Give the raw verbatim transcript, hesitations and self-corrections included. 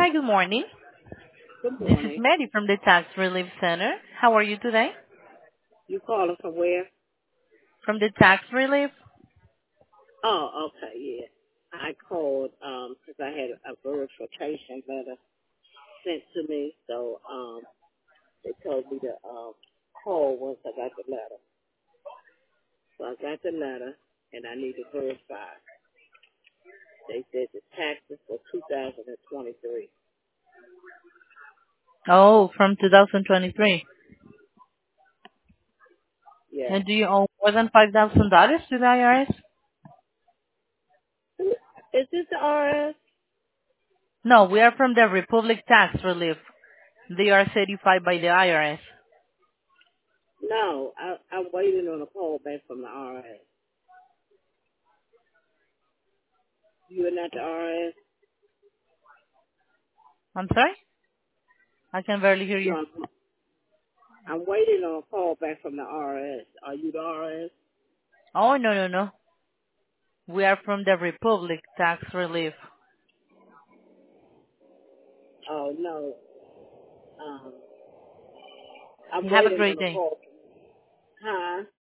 Hi, good morning. Good This is morning. Mary from the Tax Relief Center. How are you today? You calling from where? From the Tax Relief? Oh, okay, yeah. I called um 'cause I had a verification letter sent to me, so um they told me to um call once I got the letter. So I got the letter and I need to verify. They said the taxes for two thousand twenty-three. Oh, from two thousand twenty-three. Yeah. And do you owe more than five thousand dollars to the I R S? Is this the R S? No, we are from the Republic Tax Relief. They are certified by the I R S. No, I, I'm waiting on a call back from the R S. You're not the R S? I'm sorry? I can barely hear you. No, I'm I'm waiting on a call back from the R S. Are you the R S? Oh, no, no, no. We are from the Republic Tax Relief. Oh no. Um, I'm You have a waiting great on a day. call. Huh?